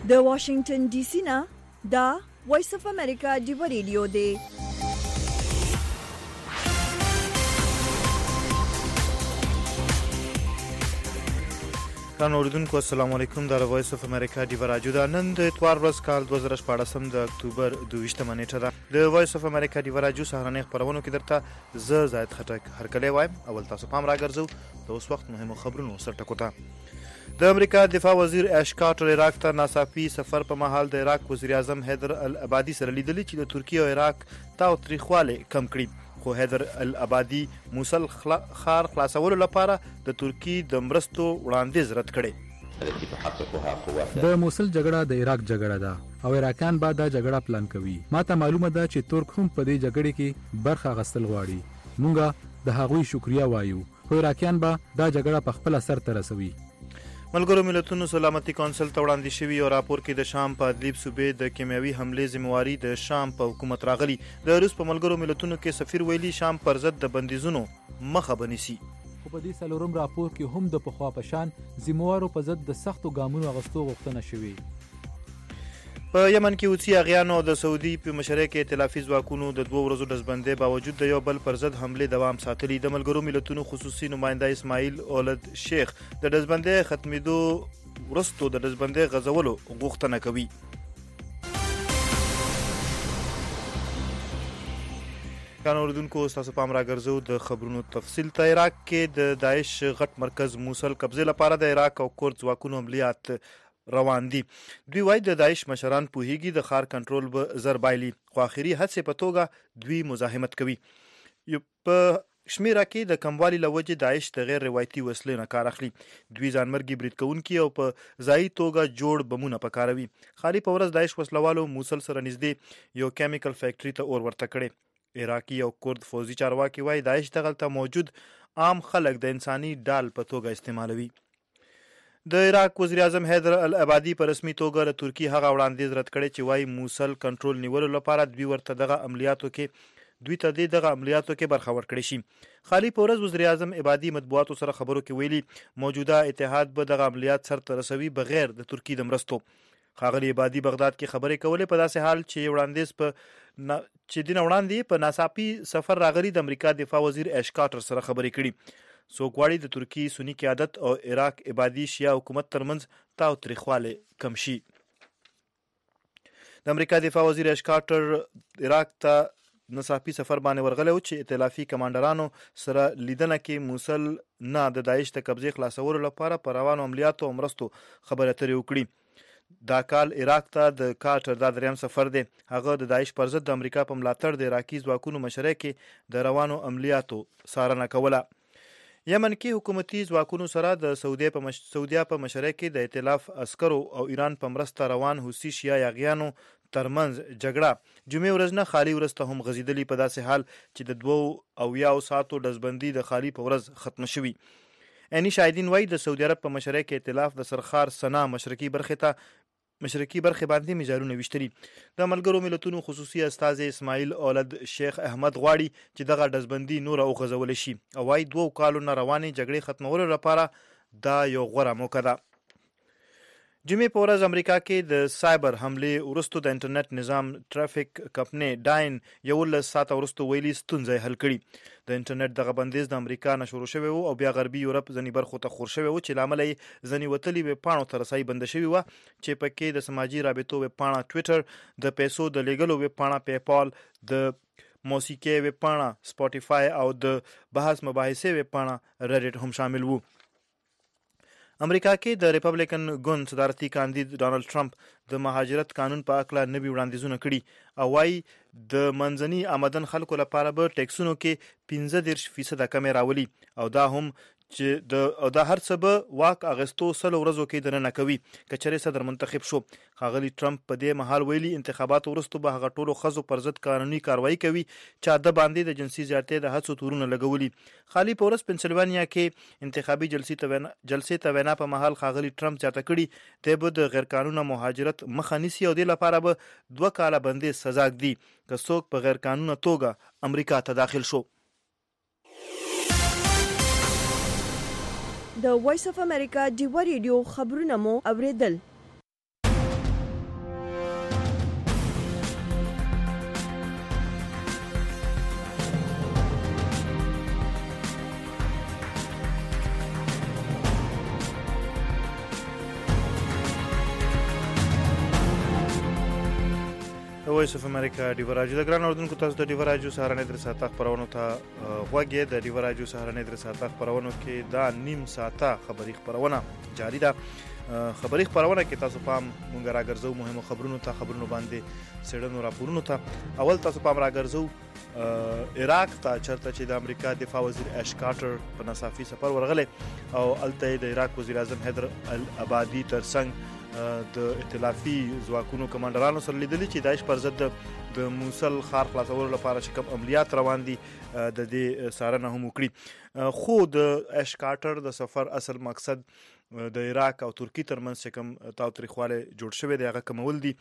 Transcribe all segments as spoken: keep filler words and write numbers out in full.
د واشنگټن ډي سي نه دا وایس اف امریکا ډیو ریډیو دی. ګرانو اوریدونکو السلام علیکم. د وایس اف امریکا ډیو راډیو دا نن د اتوار ورځ کال دوه زره شپاړسم د اکتوبر دویشتمه نیټه ده. د وایس اف امریکا ډیو راډیو سهارنۍ خبرونو کې درته زه زاید خټک هرکلی وایم. اول تاسو پام راګرځو د اوس وخت مهمو خبرونو سر ټکو ته. د امریکا دفاع وزیر اش کارټر عراق ته ناڅاپي سفر په مهال د عراق وزیر اعظم حیدر العبادي سره لیدلي چې د ترکیه او عراق تاوتریخوالی کم کړي، خو حیدر العبادي موصل ښار خلاصولو لپاره د ترکیې د مرستو وړاندیز رد کړي. د موصل جګړه د عراق جګړه ده او عراقیان به دا جګړه پلان کوي. ماته معلومه ده چې ترک هم په دې جګړې کې برخه اخیستل غواړي. مونږه د هغوی شکریا وایو، خو عراقیان به دا جګړه په خپل سر ته رسوي. ملګرو ملتونو سلامتي کونسل ته وړاندې شوي او راپور کې د شام په ادلیب صوبې د کیمیاوي حملې ذمہواري د شام په حکومت راغلي. د روس په ملګرو ملتونو کې سفیر ویلي شام پر ضد د بندیزونو مخه بنیسي. خو په دې څلورم راپور کې هم د پخوا په شان ذمہوارو په ضد د سختو ګامونو اخیستو غوښتنه شوې. په یمن کې حوثي اغیانو د سعودي په مشرۍ کې ائتلافي ځواکونو د دوه ورځو ډزبندۍ باوجود د یو بل پر ضد حملې دوام ساتلی. د ملګرو ملتونو خصوصي نماینده اسماعیل اولد شیخ د ډزبندۍ ختمېدو وروسته د ډزبندۍ غځولو غوښتنه کوي. ګرانو اوریدونکو ستاسو پام راګرځو د خبرونو تفصیل ته. عراق کې د داعش غټ مرکز موصل قبضې لپاره د عراق او کورد ځواکونو عملیات روان دي. دوی وایي د داعش مشران پوهیږي د ښار کنټرول به زر بایلي، خو آخري هڅې په توګه دوی مزاحمت کوي. په شمیره کې د کموالي له وجې داعش د غیر روایتي وسلې نه کار اخلي. دوی ځانمرګي برید کوونکي او په ځایي توګه جوړ بمونه پکاروي. خالي په ورځ داعش وسلوالو موصل سره نږدې یو کیمیکل فیکټري ته اور ورته کړی. عراقي او کورد فوزي چارواکي وایي داعش دغلته موجود عام خلک د انساني ډال په توګه استعمالوي. د عراق وزیر اعظم حیدر العبادي په رسمي توګه د ترکیې هغه وړاندیز رد کړی چې وایي موصل کنټرول نیولو لپاره دوی ورته دغه عملیاتو کې دوی ته دغه عملیاتو کې برخه ورکړی شي. خالي په ورځ وزیر اعظم عبادي مطبوعاتو سره خبرو کې ویلي موجوده اتحاد به دغه عملیات سرته رسوي بغیر د ترکیې د مرستو. ښاغلي عبادي بغداد کې خبرې کولې په داسې حال چې وړاندیز په چې دین وړاندې په ناڅاپي سفر راغلي د امریکا دفاع وزیر اش کارټر سره خبرې کړي. څوک غواړي د ترکیې سني قیادت او عراق عبادي شیعه حکومت ترمنځ تاوتریخوالی کم شي. د امریکا دفاع وزیر اش کارټر عراق ته ناڅاپي سفر باندې ورغلی و چې ائتلافي کمانډرانو سره لیدنه کې موصل نه د داعش د قبضې خلاصولو لپاره په روانو عملیاتو او مرستو خبرې اترې وکړي. دا کال عراق ته د کارټر دا دریم سفر دی. هغه د داعش پر ضد د امریکا په ملاتړ د عراقي ځواکونو مشرۍ کې د روانو عملیاتو څارنه کوله. یمن کې حکومتي ځواکونو سره د سعودي په مش... سعودیا په مشرۍ کې د ائتلاف عسکرو او ایران په مرسته روان حوثي شیعه یاغیانو ترمنځ جګړه جمعې ورځ نه خالي ورځ ته هم غځېدلې په داسې حال چې د دوو اویاو ساعتو ډزبندي د خالي په ورځ ختمه شوي. عیني شاهدین وایي د سعودي عرب په مشرۍ کې ائتلاف د سرخار سنا مشرقي برخې ته مشرقي برخې باندې میجارونه ویشتلي. د ملګرو ملتونو خصوصي استازی اسماعیل اولد شیخ احمد غواړي چې دغه ډزبندي نوره وغځولی شي او وايي دوه کالو نه روانې جګړې ختمولو لپاره دا یو غوره موقع ده. جمعې په ورځ امریکا کې د سایبر حملې وروسته د انټرنیټ نظام ټرافیک کمپنۍ ډاین یولس ساعته وروسته ویلي ستونزه حل کړي. د انټرنیټ دغه بندیز د امریکا نه شروع شوی و او بیا غربي یورپ ځینې برخو ته خور شوی و چې له امله یې ځینې وتلي ویب پاڼو ته رسایي بنده شوې وه چې پکې د سماجي رابطو ویب پاڼه ټویټر، د پیسو د لیږلو ویب پاڼه پیپال، د موسیقي ویب پاڼه سپاټیفای او د بحث مباحثې ویب پاڼه ریډټ هم شامل وو. امریکا کې د ریپبلیکن ګوند صدارتي کاندید ډانلډ ټرمپ د مهاجرت قانون په اړه نوي وړاندیزونه کړي او وايي د منځني آمدن خلکو لپاره به ټیکسونو کې پنځه دېرش فیصده کمې راولي او دا هم چې د او دا هر څه به واک اغستو سلو ورځو کې دننه کوي که چېرې صدر منتخب شو. ښاغلي ټرمپ په دې مهال ویلي انتخاباتو وروسته به هغه ټولو ښځو پر ضد قانوني کاروایي کوي چې د باندې د جنسي زیاتۍ د هڅو تورونه لګولي. خالي په ورځ پنسلوانیا کې انتخابي جلسې ته وینا جلسې ته وینا په مهال ښاغلي ټرمپ زیاته کړي دی به د غیر قانونه مهاجرت مخه نیسي او دې لپاره به دوه کاله بندیز سزا ږدي که څوک په غیر قانونه توګه امریکا ته داخل شو. د وایس اف امریکا ډیو ریډیو خبرونه مو اوریدل. وایس اف امریکا ډیو راجو د ګران اردوونکو تاسو د ډیو راجو سهارنې در ساعت خبرونو ته غوږی د ډیو راجو سهارنې در ساعت خبرونو کې دا نیم ساعته خبري خبرونه جاری ده. خبري خبرونه کې تاسو پام مونږ راګرځو مهمو خبرونو ته خبرونو باندې سړنو راپورونو ته. اول تاسو پام راګرځو عراق ته چرته چې د امریکا دفاع وزیر اش کارټر په ناڅاپي سفر ورغلی او الته د عراق وزیر اعظم حیدر العبادي ترڅنګ د ائتلافي ځواکونو کمانډرانو سره لیدلي چې داعش پر ضد د موصل ښار خلاصولو لپاره چې کوم عملیات روان دي د دې څارنه هم وکړي. خو د اش کارټر د سفر اصل مقصد د عراق او ترکی ترمنځ چې کوم تاوتریخوالی جوړ شوی دی هغه کمول دي.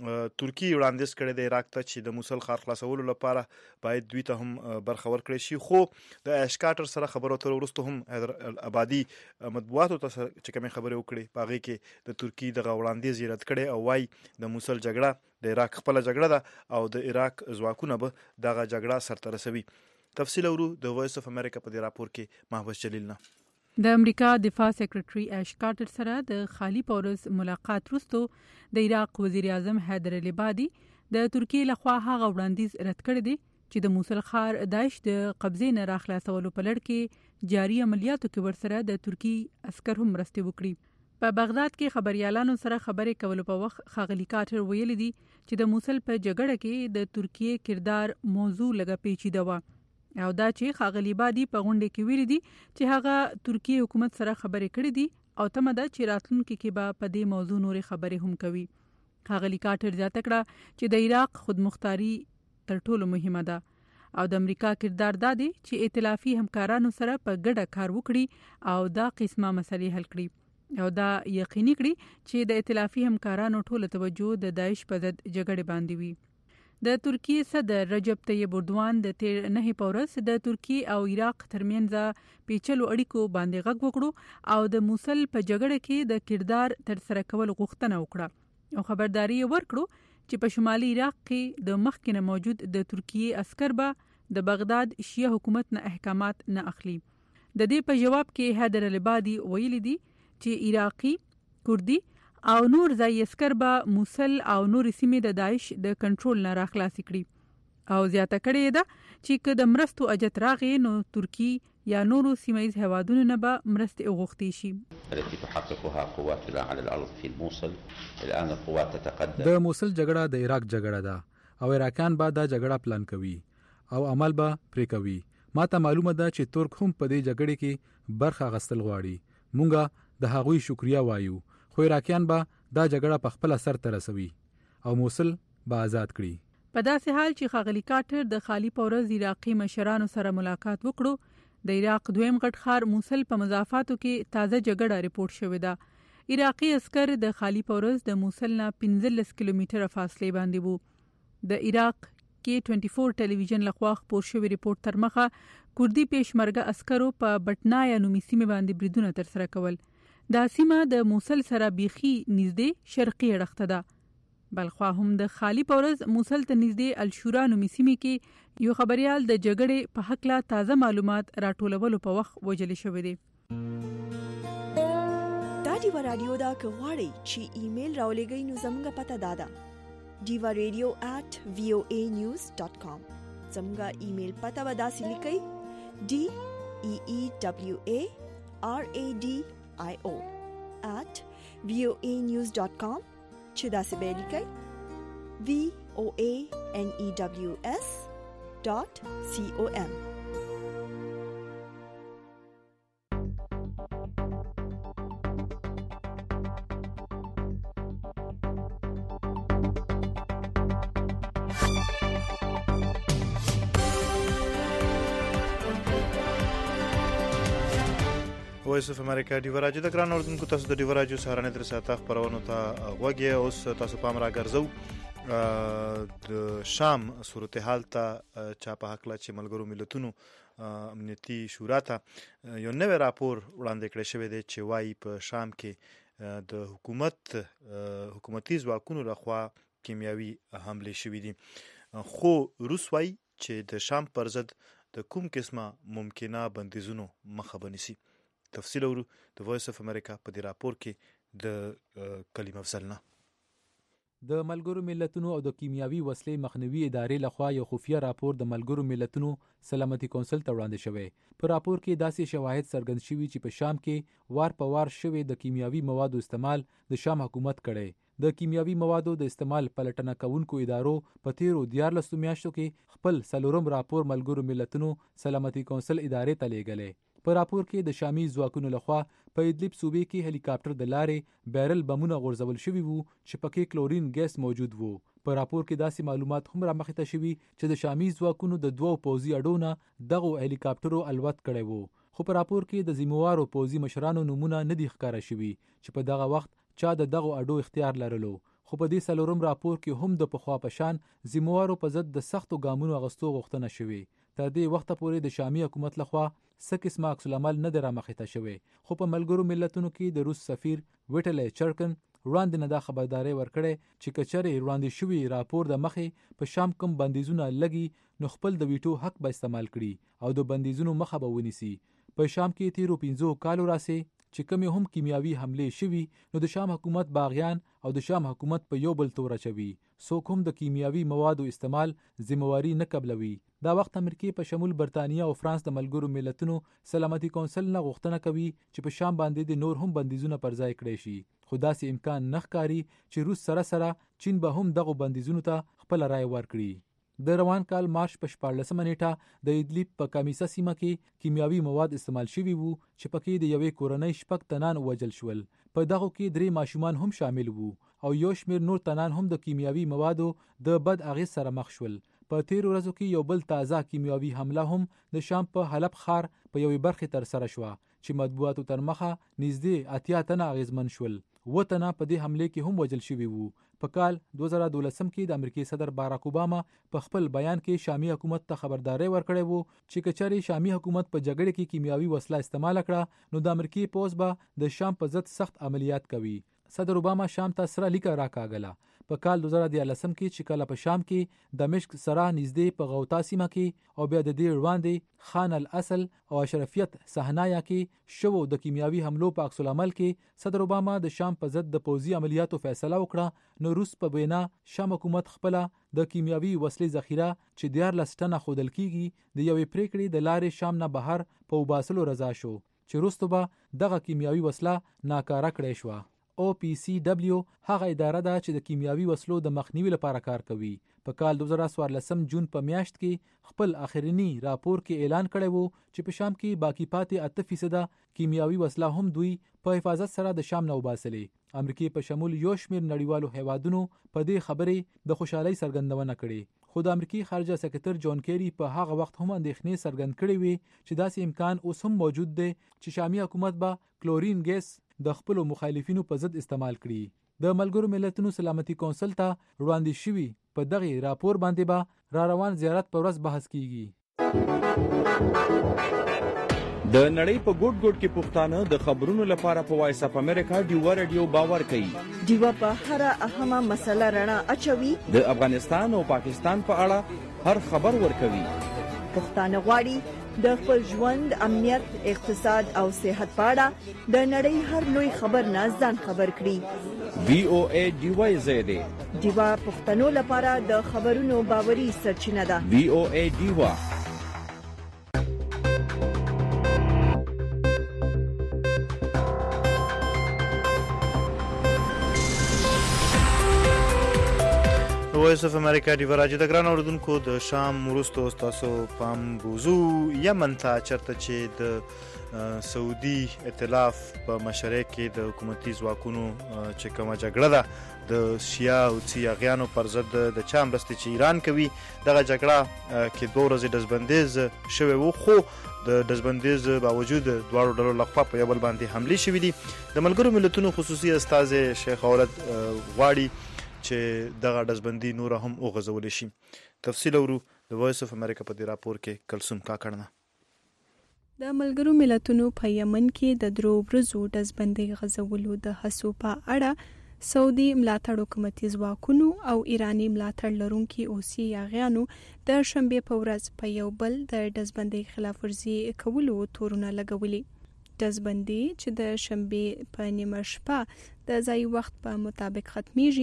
ترکی وړاندیز کړی دی عراق ته چې د موصل ښار خلاصولو لپاره باید دوی ته هم برخه ورکړی شي. خو د اش کارټر سره خبرو اترو وروسته هم حیدر العبادي مطبوعاتو ته چې کومې خبرې وکړې په هغې کې د ترکي دغه وړاندیز یې رد کړی او وایي د موصل جګړه د عراق خپله جګړه ده او د عراق ځواکونه به دغه جګړه سرته رسوي. تفصیل اورو د وایس اف امریکا په دې راپور کې محبوس جلیل نه. د امریکا دفاع سیکریټري اش کارټر سره د خالی پورز ملاقات وروسته د عراق وزیر اعظم حیدر العبادي د ترکیې لخوا هغه وړاندیز رد کړی دی چې د موصل ښار داعش د قبضې نه راخلاصولو په لړ کې جاري عملیاتو کې ورسره د ترکی عسكر هم مرستې وکړي. په بغداد کې خبريالانو سره خبرې کولو په وخت ښاغلي کارټر ویلي دي چې د موصل په جګړه کې د ترکیې کردار موضوع لږه پیچیده و او دا چې ښاغلي عبادي په غونډه کې ویلي دي چې هغه ترکیې حکومت سره خبرې کړې دي او تمه ده چې راتلونکي کې به په دې موضوع نورې خبرې هم کوي. ښاغلي کارټر زیاته کړه چې د عراق خودمختاري تر ټولو مهمه ده او د امریکا کردار دا دی چې ائتلافي همکارانو سره په ګډه کار وکړي او دا قسمه مسلې حل کړي او دا یقیني کړي چې د ائتلافي همکارانو ټوله توجه د داعش په ضد جګړې باندې وي. د ترکیې صدر رجب طیب اردوان د تیر نه پورس د ترکیې او عراق ترمنځ پیچلو اړیکو باندې غږ وکړو او د موصل په جګړه کې د کردار تر سره کول غوښتنه وکړه او خبرداري ورکړو چې په شمالي عراق کې د مخکنه موجود د ترکیې عسكر به د بغداد شیعه حکومت نه احکامات نه اخلي. د دې په جواب کې حیدر العبادي ویلي دي چې عراقي کردي او نور ځای عسكر به موصل او نور سیمې د داعش د کنټرول نه راخلاص کړي او زیاته کړي ده چې که د مرستو اجت راغی نو ترکی یا نورو سیمایي هوادونو نه به مرستې وغوښتي شي. التي تحققها قواتنا على الارض في الموصل الان القوات تتقدم. د موصل جګړه د عراق جګړه ده او عراقیان به دا جګړه پلان کوي او عمل به پرې کوي. ماته معلومه ده چې ترک هم په دې جګړه کې برخه غستل غواړي. مونږه د هغوی شکریا وایو خو عراقیان به دا جګړه په خپل سر ته رسوي او موصل به آزاد کړي. په داسې حال چې ښاغلي کارټر د خالی پورز عراقي مشرانو سره ملاقات وکړو د عراق دویم غټ ښار موصل په مضافاتو کې تازه جګړه ریپورت شوې ده. عراقي عسكر د خالی پورز د موصل نه پنځلس کیلومتره فاصله باندې وو. د عراق کې چوبیس ټلویزیون لخوا خپور شوی ریپورت تر مخه کردي پېشمرګه عسکرو په بټنایا نومي سیمه باندې بریدونه تر سره کول. دا سیمه د موصل سره بیخي نږدې شرقي اړخته ده. بلخوا هم د خالی پورز موصل ته نږدې الشورا نومي سیمه کې یو خبريال د جګړې په حق لا تازه معلومات راټولولو په وخت وژل شوی دی. دا دیوا رادیو دا که غواړئ چې ایمیل راولېږئ نو زموږ پته دا ده diva radio at voa news dot com. زموږ ایمیل پته به داسې لیکئ d e e w a r a d i o at voa news dot com چې داسې به لیکئ v o a n e w s dot com. وایس اف امریکا ډیو راجو د ګران اردوونکو تاسو د ډیو راجو سهارنې در ساعت خبرونو ته غوږی. اوس تاسو پام راګرځو د شام صورتحال ته چا په حق لا چې ملګرو ملتونو امنیتي شورا ته یو نوی راپور وړاندې کړی شوی دی چې وایي په شام کې د حکومت حکومتي ځواکونو لخوا کیمیاوي حملې شوې دي. خو روس وایي چې د شام پر ضد د کوم قسمه ممکنه بندیزونو مخه بنیسي. تفصیل اورو د وایس اف امریکا په دې راپور کې د کلیم افضل نه. د ملګرو ملتونو او د کیمیاوي وسلې مخنیوي ادارې لخوا یو خفیه راپور د ملګرو ملتونو سلامتي کونسل ته وړاندې شوی. په راپور کې داسې شواهد څرګند شوي چې په شام کې وار په وار شوی د کیمیاوي موادو استعمال د شام حکومت کړی. د کیمیاوي موادو د استعمال پلټنه کوونکو ادارو په تیرو دیارلسو میاشتو کې خپل څلورم راپور ملګرو ملتونو سلامتي کونسل ادارې ته لیږلی. په راپور کې د شامي ځواکونو لخوا په ادلب صوبې کې هلیکاپټر د لارې بیرل بمونه غورځول شوي وو چې پکې کلورین ګیس موجود وو. په راپور کې داسې معلومات هم رامخې ته شوي چې د شامي ځواکونو د دوو پوځي اډو نه دغو هلیکاپټرو الوت کړی وو. خو په راپور کې د ذمهوارو پوځي مشرانو نومونه نه دي ښکاره شوي چې په دغه وخت چا د دغو اډو اختیار لرلو. خو په دې څلورم راپور کې هم د پخوا په شان ذمهوارو په ضد د سختو ګامونو اخیستو غوښتنه شوې. تر دې وخته پورې د شامي حکومت لخوا څه قسمه عکس العمل نه دی رامخې ته شوی. خو په ملګرو ملتونو کې د روس سفیر ویټلی چرکن وړاندې نه دا خبرداری ورکړی چې که چېرې وړاندې شوي راپور د مخې په شام کوم بندیزونه لګي نو خپل د ویټو حق به استعمال کړي او د بندیزونو مخه به ونیسي. په شام کې تیرو پنځو کالو راسې چې کومې هم کیمیاوي حملې شوي نو د شام حکومت باغیان او د شام حکومت په یو بل تور اچوي. څوک هم د کیمیاوي موادو استعمال ذمہواری نه قبلوي. دا وخت امریکای په شمول برتانیا او فرانس د ملګرو ملتونو سلامتي کونسل نه غوښتنه کوي چې په شام باندې د نور هم بندیزونه پر ځای کړي شي. خو داسې امکان نه ښکاري چې روس سره سره چین به هم دغه بندیزونو ته خپل رائے ورکړي. د روان کال مارچ په شپاړلسمه نیټه د ادلب په کامیسا سیمه کې کیمیاوي مواد استعمال شوي وو چې پکې د یوې کورنۍ شپږ تنان وژل شول. په دغه کې درې ماشومان هم شامل وو او یو شمېر نور تنان هم د کیمیاوي موادو د بد اغېز سره مخ شول. په تیرو ورځو کې یو بل تازه کیمیاوي حمله هم د شام په حلب ښار په یوې برخې تر سره شوه چې مطبوعاتو تر مخه نږدې اتیا تنه اغېزمن شول. و تنه په دې حملې کې هم وژل شوي وو. په کال دوه زره دولسم کې د امریکای صدر باراک اوباما په خپل بیان کې شامي حکومت ته خبرداری ورکړی وو چې که چېرې شامي حکومت په جګړه کې کیمیاوي وسله استعمال کړه نو د امریکای پوځ به د شام په ضد سخت عملیات کوي. صدر اوباما شام ته سره لیکه راکاږله. په کال دوه زره دیارلسم کې چې کله په شام کې دمشق سره نږدې په غوطا سیمه کې او بیا د دې وړاندې خان الاصل او اشرفیت صحنایا کې شوو د کیمیاوي حملو په عکس العمل کې صدر اوباما د شام په ضد د پوځي عملیاتو فیصله وکړه. نو روس په وینا شام حکومت خپله د کیمیاوي وسلې ذخیره چې دیارلس ټنه ښودل کیږي د یوې پریکړې د لارې شام نه بهر په وباسلو رضا شو چې وروسته به دغه کیمیاوي وسله ناکاره کړې شوه. او پی سی ډبلیو هغه اداره ده چې د کیمیاوي وسلو د مخنیوي لپاره کار کوي. په کال دوه زره څوارلسم جون په میاشت کې خپل اخرنی راپور کې اعلان کړی وو چې په شام کې باقی پاتې اته فیصده کیمیاوي وسله هم دوی په حفاظت سره د شام نه وباسلې. امریکای په شمول یو شمېر نړیوالو هیوادونو په دې خبرې د خوشحالۍ څرګندونه کړې. خو د امریکای خارجه سکرټر جون کیری په هغه وخت هم اندېښنې څرګند کړې وې چې داسې امکان اوس هم موجود دی چې شامي حکومت به کلورین ګیس د خپل مخالفینو په ضد استعمال کړي. د ملګرو ملتونو سلامتي کونسل ته وړاندې شوي په دغه راپور باندې به را روان زیارت په ورځ بحث کیږي. د نړۍ په ګوټ ګوټ کې پښتانه د خبرونو لپاره په وایس اپ امریکا ډیوا رادیو باور کوي. ډیوا په هر اهمه مسله رڼا اچوي. د افغانستان او پاکستان په اړه هر خبر ورکوي. پښتانه غواړي د خپل ژوند، امنیت، اقتصاد او صحت په اړه د نړۍ هر لوی خبر نه ځان خبر کړي. وی او ای ډیوا زیاده ډیوا پښتنو لپاره د خبرونو باوري سرچینه ده. وی او ای ډیوا وایس اف امریکا دی وراجه د ګران اوردونکو د شام وروستو تاسو پام بوزو یمن ته چرته چې د سعودي ائتلاف په مشرۍ کې د حکومتي ځواکونو چې کومه جګړه ده د شیا او سیاغیانو پر ضد د چا مرستې چې ایران کوي دغه جګړه کې دوه ورځې ډزبندیز شوی و خو د ډزبندیز باوجود دواړو ډلو لخوا په یو بل باندې حملې شوې دي. د ملګرو ملتونو خصوصي استازی شیخ اولد غواړي چې دغه ډزبندي نور هم وغځول شي. تفصیل اورو د وایس اف امریکا په دې راپور کې کلثوم کاکړنه. د ملګرو ملتونو په یمن کې د درو ورځو ډزبندي غځولو د هڅو په اړه سعودي ملاتړ حکومتي ځواکونو او ایراني ملاتړ لرونکي اوسي یاغیانو د شنبې په ورځ په یو بل د ډزبندي خلاف ورزي کولو تورونه لګولي. ډزبندي چې د شنبې په نیمه شپه د ځای وخت په مطابق ختمیږي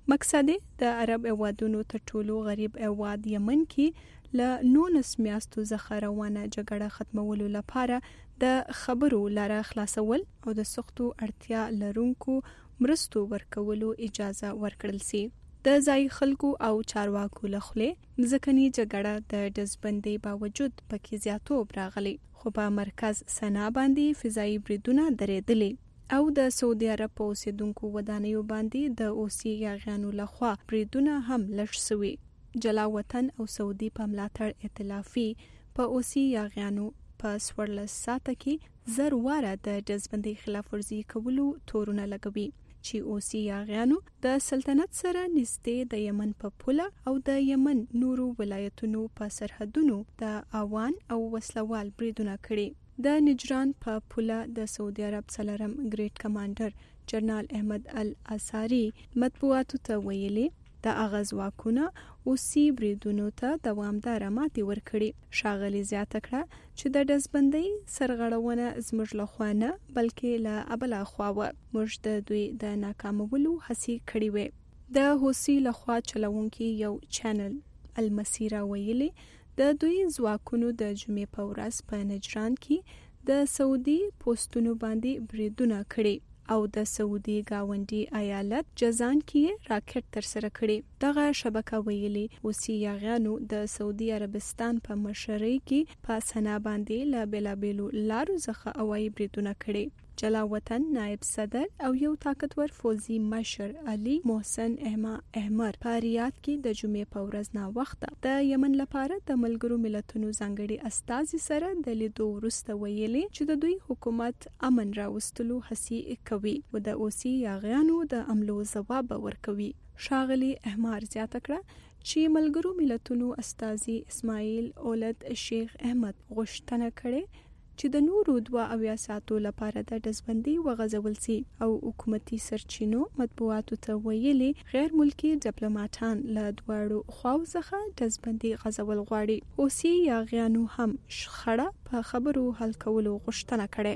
مقصد د عرب هیوادونو تر ټولو غریب هیواد یمن کې ل نولس میاشتو څخه روانه جګړه ختمولو لپاره د خبرو لاره خلاصول او د سختو اړتیا لرونکو مرستو ورکولو اجازه ورکړل سي. د ځای خلکو او چارواکو لخوا ځکهني جګړه د دزبندۍ باوجود پکې زیاتوب راغلی، خو په مرکز سنا باندې فضایي بریدونه درېدلې او د سعودي عرب په اوسیدونکو ودانیو باندې د اوسي یاغیانو لخوا بریدونه هم لږ سوي. جلا وطن او سعودي په ملاتړ ائتلافي په اوسي یاغیانو په سورلس ساعته کې زر واره د دزبندۍ خلاف ورزي کولو تورونه لګوي چې اوسي یاغیانو د سلطنت سره نږدې د یمن په پوله او د یمن نورو ولایتونو په سرحدونو د اوان او وسلوال بریدونه کړي. د نجران په پوله د سعودي عرب څلورم ګریډ کمانډر جنرال احمد الاساری مطبوعاتو ته ویلي د اغاز واکونه اوسي بریدونو ته دوامدار ماتې ورکړي. شاغلي زیاته کړه چې د دزبندۍ سرغړونه زموږ لخوا نه بلکې له ابله خوا و، موږ د دوی د ناکامولو هڅې کړې وې. د حوثي لخوا چلوونکي یو چینل المسیره ویلي د دوی ځواکونو د جمعې په ورځ په نجران کې د سعودي پوسټونو باندې بریدونه کړي او د سعودي گاونډي ایالت جازان کې راکټ تر سره کړي. دغه شبکه ویلي اوسي یاغیانو د سعودي عربستان په مشرۍ کې په سنا باندې لا بلابلو لارو څخه هوایي بریدونه کړي. جلا وطن نائب صدر او یو طاقتور فوزي مشر علي محسن احما احمر په ریاض کې د جمعې په ورځ نا وخت د یمن لپاره د ملګرو ملتونو ځانګړي استازي سره د لیدو وروسته ویلي چې د دوی حکومت امن راوستلو هڅې کوي او د اوسي یاغیانو د عملو ځواب ورکوي. شاغلي احمر زیاته کړه چې ملګرو ملتونو استازي اسماعیل اولد شیخ احمد غوښتنه کړې چې د نورو دوه اویا ساعتو لپاره د دزبندۍ وغځول سي او حکومتي سرچینو مطبوعاتو ته ویلي غیر ملکی ډیپلوماټان له دواړو خواو څخه دزبندۍ غځول غواړي. اوسي یاغیانو هم شخړه په خبرو حل کولو غوښتنه کړې.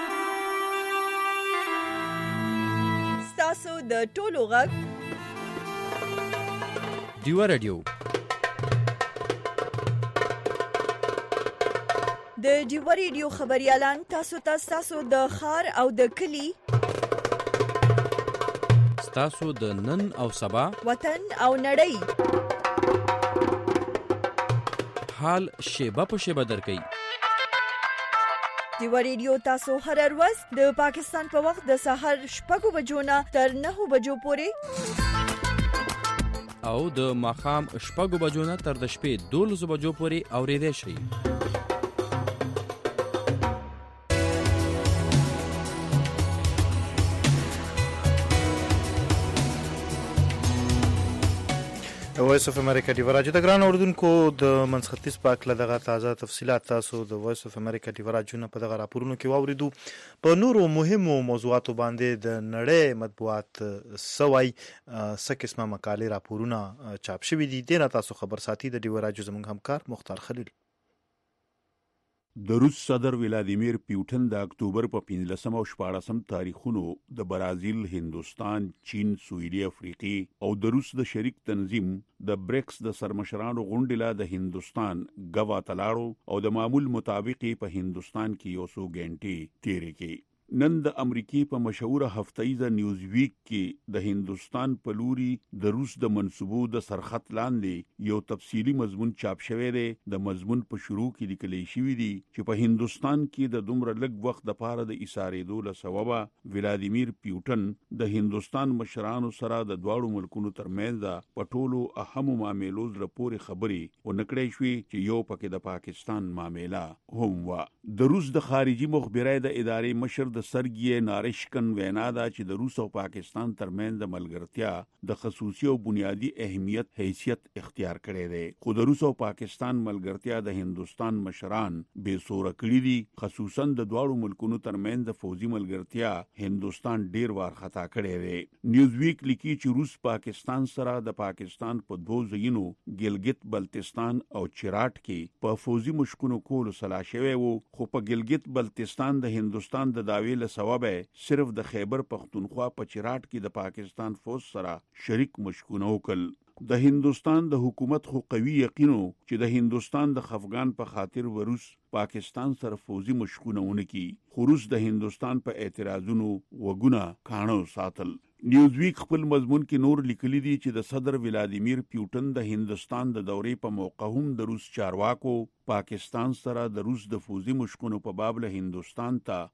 ستاسو د ټولو غږ ډیوا رادیو د ډیوا ریډیو خبريالان تاسو ته تاسو د خار او د کلی تاسو د نن او سبا وطن او نړۍ حال شیبه په شیبه درکې. ډیوا ریډیو تاسو هر ورځ د پاکستان په وخت د سحر شپږ بجو نه تر نهه بجو پورې او د ماخام شپږ بجو نه تر د شپې دولس بجو پورې اورېدای شئ. وایس اف امریکا ډیوا راډیو د ګران اوردونکو د منځختیځ په اړه دغه تازه تفصيلات تاسو د وایس اف امریکا ډیوا راډیو په دغه راپورونو کې واوریدو. په نورو مهمو موضوعاتو باندې د نړۍ مطبوعات سوای څه قسمه مقالې راپورونه چاپ شوي دي. دغه تاسو خبر ساتي د ډیوا راډیو زموږ همکار مختار خلیل. د روس صدر ولادیمیر پیوټن د اکتوبر په پنځلسم او شپاړسم تاریخونو د برازیل، هندستان، چین، سویلي افریقي او د روس د شریک تنظیم د بریکس د سرمشرانو غونډې لا د هندستان غوا تلاړو او د معمول مطابق په هندستان کې یو څو غنټې تیرې کړې. نن د امریکای په مشهوره هفتهیزه نیوز ویک کې د هندستان په لوري د روس د منسوبو د سرخط لاندې یو تفصیلی مضمون چاپ شوی دی. د مضمون په شروع کې لیکل شوی دی چې په هندستان کې د دومره لږ وخت د پاره د ایثارېدو له سببه ولادیمیر پیوټن د هندستان مشرانو سره د دواړو ملکونو ترمنځ په ټولو اهمو معاملو سره پورې خبرې ونکړې شوې چې یو پکې د پاکستان معاملې هم و. د روس د خارجي مخبرۍ د ادارې مشر د سرګي نارشکن وینا دا چې د روس او پاکستان ترمنځ د ملګرتیا د خصوصي او بنیادی اهمیت حیثیت اختیار کړی دی. خو د روس او پاکستان ملګرتیا د هندستان مشران بے سوره کړی دي. خصوصا د دواړو ملکونو ترمنځ د فوزي ملګرتیا هندستان ډیر وار خطا کړی دی. نیوز ویک لیکي چې روس پاکستان سره د پاکستان په دوه ځایونو ګلګت بلتستان او چراټ کې په فوزي مشکونو کولو سلا شوی وو. خو په ګلګت بلتستان د هندستان د داوی محتوی له سببه صرف د خیبر پختونخوا په چراټ کې د پاکستان فوج سره شریک مشکونه وکړل. د هندستان د حکومت خو قوي یقینو چې د هندستان د خفغان په خاطر وروس پاکستان سره فوزي مشکونه ونکي، خو روس د هندستان په اعتراضونو وګونه کانو ساتل. نیوزویک خپل مضمون کې نور لیکلي دي چې د صدر ولادیمیر پیوټن د هندستان د دورې په موقع هم د روس چارواکو پاکستان سره د روس د فوزي مشکونو په باب له هندستان ته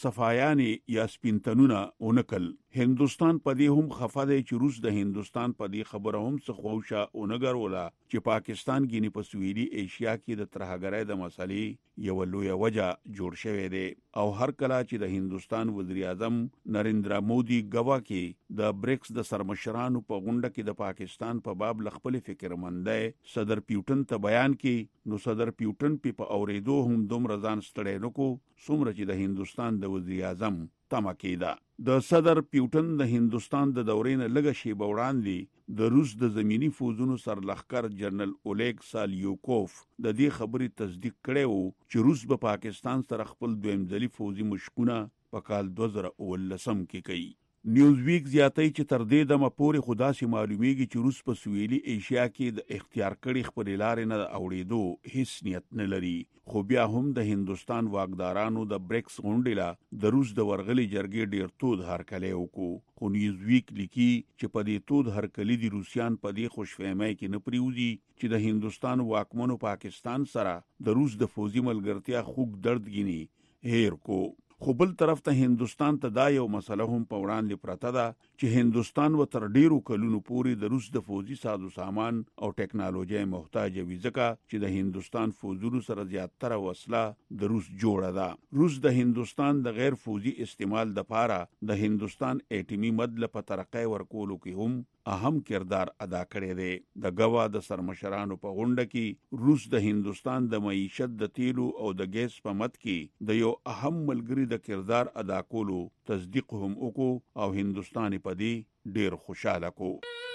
صفایانې یا سپینتنونه اونکل. هندستان په دې هم خفه دی چې روس د هندستان په دې خبره هم څه خوښه اونګروله چې پاکستان ګینی په سویلي ایشیا کې د ترهګرۍ د مسلې یو لوی وجه جوړ شوی دی او هر کله چې د هندستان وزیر اعظم نریندرا مودي غوا کې د بریکس د سرمشرانو په غونډه کې د پاکستان په باب خپل فکرمندۍ صدر پیوټن ته بیان کې، نو صدر پیوټن په اوریدو هم دومره ځان ستړی نکو څومره چې د هندستان د وزیر اعظم تمه کېده. د صدر پیوټن د هندستان د دورې نه لږه شیبه وړاندې د روس د زمینی فوجونو سرلښکر جنرال اولیګ سالیوکوف د دې خبرې تصدیق کړی وو چې روس به پاکستان سره خپل دویم ځلي فوجي مشکونه په کال دوه زره اوولسم کې کوي. نیوزویک زیاتوي چې تر دې دمه پورې خو داسې معلومیږي چې روس په سویلي ایشیا کې د اختیار کړي خپلې لارې نه د اوړېدو هیڅ نیت نه لري، خو بیا هم د هندستان واکدارانو د بریکس غونډې له د روس د ورغلي جرګې ډیر تود هرکلی وکړو. خو نیوزویک لیکي چې په دې تود هرکلي دي روسیان په دې خوشفهمۍ کې نه پریوزي چې د هندستان واکمنو پاکستان سره د روس د فوجي ملګرتیا خوږ درد ګینی هیر کو. خو بل طرف ته هندستان ته دا یو مسله هم په وړاندې پرته ده چې هندستان و تر ډیرو کلونو پورې د روس د فوجي سازو سامان او ټیکنالوژي محتاج وي، ځکه چې د هندستان فوجونو سره زیاتره وسله د روس جوړه ده. روس د هندستان د غیر فوجي استعمال د پاره د هندستان اټومي مدله په ترقۍ ورکولو کې هم اهم کردار ادا کړی دی. د غوا د سرمشرانو په غونډه کې روس د هندستان د معیشت د تیلو او د ګیس په مد کې د یو اهم ملګری د کردار ادا کولو تصدیق هم وکړو او هندستان په دې ډیر خوشاله کو.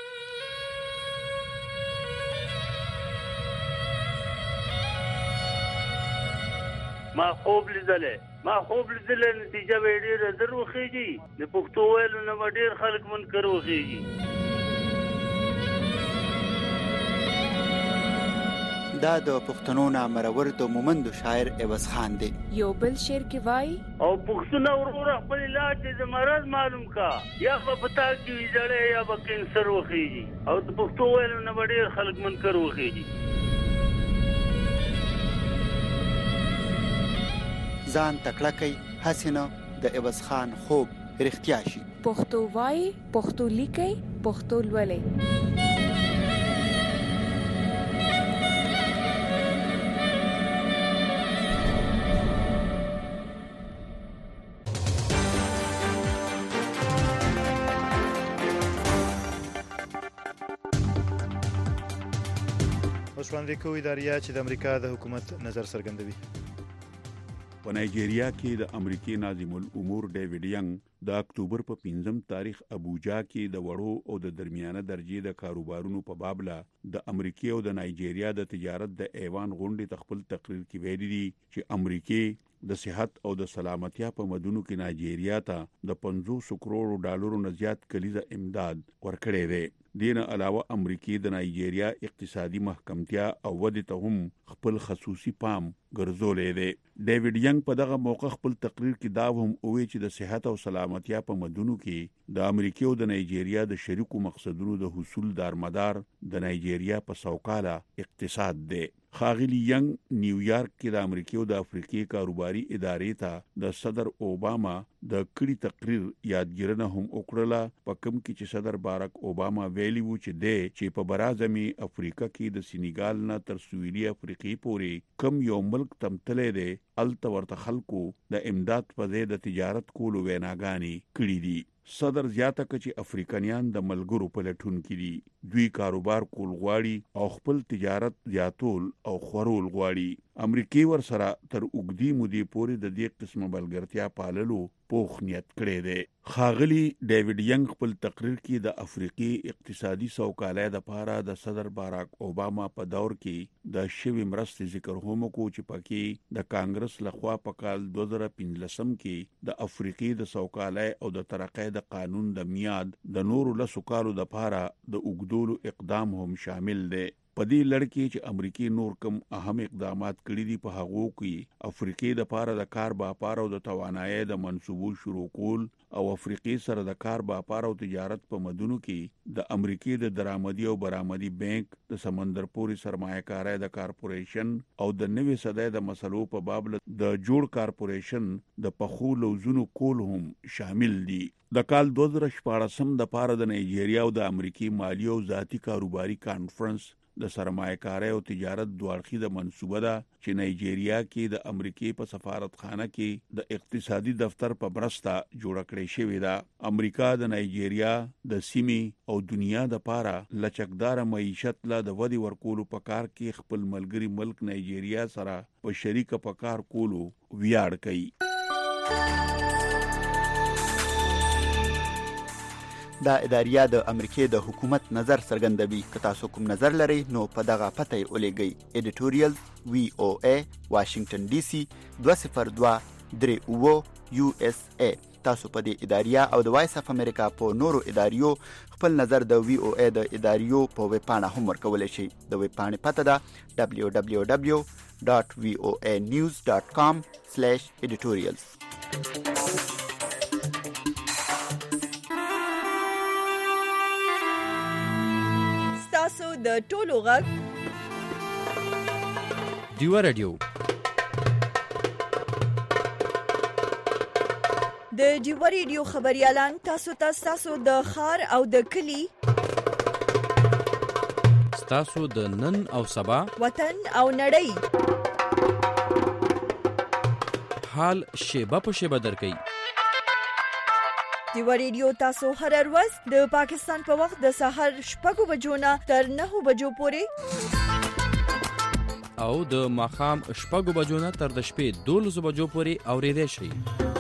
ما خوب لیدلې ما خوب لیدلې نتیجه به ډیره دروخیږي، د پښتو ویلو نه ډیر خلک منکر وخیږي. دا د پښتنو نامرور د مومند شاعر عوض خان دی. یو بل شعر کې وای او پښتنو ورور خپل علاج د مرض معلوم کا، یا په پتا کې جړې یا په کینسر وخیږي، او د پښتو ویلو نه ډیر خلک منکر وخیږي. ځان تکړه کوي حسینه د عوض خان خوب رښتیا شي. پښتو وای، پښتو لیکي، پښتو لولي. وړاندې کوي اداریا چې د امریکا د حکومت نظر څرګندوي. په نایجیریا کې د امریکای ناظم الامور ډیوډ ینګ د اکتوبر په پنځم تاریخ ابوجا کې د وړو او د درمیانه درجه د کاروبارونو په بابله د امریکای او د نایجیریا د تجارت د ایوان غونډې خپل تقریر کې ویلي دي چې امریکای د صحت او د سلامتیا په مدونو کې نایجیریا ته د پنځوس کروڑ ډالرو نه زیات کلیزه امداد ورکړی دی. دین علاوه امریکای د نایجیریا اقتصادي محکمتیا او ودې ته هم خپل خصوصي پام ګرځولې دی. ډیوډ ینګ په دغه موقع خپل تقریر کې دا هم وویل چې د صحت او سلامتیا په مدونو کې د امریکای او د نایجیریا د شریکو مقصدونو د حصول دارمدار د نایجیریا په سوکاله اقتصاد دی. خاغلی ینګ نیویارک کې د امریکای او د افریقي کاروباري ادارې ته د صدر اوباما د کړي تقریر یادګیرنه هم وکړه، په کوم کې چې صدر باراک اوباما ویلي وو چې د چې په برازمي افریقا کې د سینیګال نه تر سویلي افریقي پورې کم یو ملک تمتلې دی الته ورته خلکو د امداد په ځای د تجارت کولو ویناګانی کړي دي. صدر زیاته کړي چې افریقانیان د ملګرو په لټون کې دي، دوی کاروبار کول غواړي او خپل تجارت زیاتول او خورول غواړي. امریکای ور سره تر اوګدي مودې پورې د دې قسمه بلګرتیا پاللو پوخ نیت کړی دی. خاغلی ډیوډ ینګ خپل تقریر کې د افریقي اقتصادي سوکالۍ لپاره د صدر باراک اوباما په دور کې د شوی مرستې ذکر هم کو چې پکې د کانګرس لخوا په کال دوه زره پنځلسم کې د افریقي د سوکالۍ او د ترقۍ د قانون د میاد د نورو لسو کالو لپاره د اوګدولو اقدام هم شامل دی. په دې لړ کې چې امریکای نور کوم اهم اقدامات کړي دي په هغو کې افریقای د پاره د کار باپار او د توانایي د منصوبو شروع کول او افریقای سره د کار باپار او تجارت په مدونو کې د امریکای د درآمدي او برآمدي بانک د سمندر پوري سرمایه‌کاري د کارپوریشن او د نوې صدۍ د مسلو په باب د جوړ کارپوریشن د پخو لوزونو کول هم شامل دي. د کال دوه زره شپاړسم د پاره د نایجیریا او د امریکای مالی او ذاتی کاروباري کانفرنس د سرمایه‌کاري او تجارت دوه منصوبه ده چې نایجیریا کې د امریکای په سفارتخانه کې د اقتصادي دفتر په برسته جوړ کړی شوی ده. امریکا د نایجیریا د سیمې او دنیا د پاره لچکدار معیشت لا د ودی ورکولو په کار کې خپل ملګری ملک نایجیریا سره په شریکه په کار کولو ویاړ کوي. دا اداریه د امریکای د حکومت نظر څرګندوي. که تاسو کوم نظر لرئ نو په دغه پته یې ولېږئ. ایډیټوریال وی او ای واشنگټن ډي سي دوه صفر دوه درې اوه یو اس ای. تاسو په دې اداریه او د وایس اف امریکا په نورو اداریو خپل نظر د وی او ای د اداریو په ویب پاڼه هم ورکولی شئ. د ویب پاڼې پته ده دبلیو دبلیو دبلیو ډاټ وی او ای نیوز ډاټ کام سلیش ایډیټوریالز. تاسو د ټولو غږ ډیوا رادیو د ډیوا رادیو خبريالان تاسو ته تاسو د خار او د کلی تاسو د نن او سبا وطن او نړۍ حال شیبه په شیبه درکې. ډیوا رادیو تاسو هر ورځ د پاکستان په وخت د سحر شپږو بجو نه تر نهو بجو پورې او د ماخام شپږو بجو نه تر د شپې دولسو بجو پورې اورېدای شئ.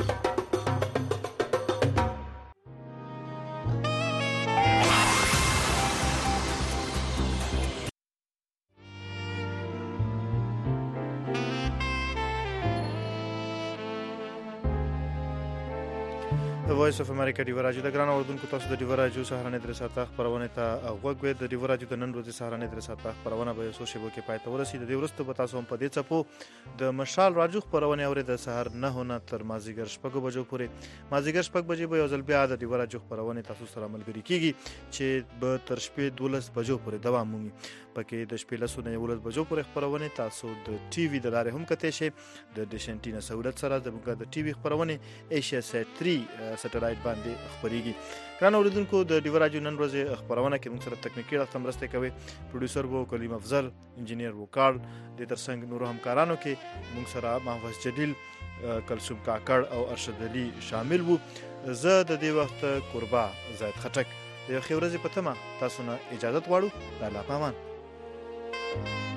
وایس اف امریکا ډیوا رادیو د ګران اوردونکو تاسو د ډیوا رادیو سهارنې درې ساعته خبرونه ته غوږ د ډیوا رادیو د نن ورځې سهارنې درې ساعته خبرونه به سو شیبو کې پاتې ورسید. د ورستو په تاسو هم په دې چپو د مشال رادیو خبرونه اورید د سهار نه نه تر مازیګر شپږ بجو پورې. مازیګر شپږ بجې به یو ځل بیا د ډیوا رادیو خبرونه تاسو سره ملګری کیږي چې به تر شپې دولس بجو پورې دوام مومي. پکې د شپې لسو نه یولس بجو پورې خبرونه تاسو د ټي وي د لارې هم کته شي. د ډیش انټینا سہولت سره زموږ د ټي وي خبرونه ایشیا سات سه سټلایټ باندې خبريږي. ګران اوریدونکو د ډیوا رادیو نن ورځې خبرونه کې موږ سره تکنیکی راته مرسته کوي. پروډوسر وو کلیم افضل، انجینیر وو کارل، د ترڅنګ نور همکارانو کې موږ سره محفوظ جلیل، کلثوم کاکړ او ارشد علي شامل وو. زه د دې وخت قربا زید خټک د یو خبرې په تمه تاسو نه اجازه غواړو. د الله پامان.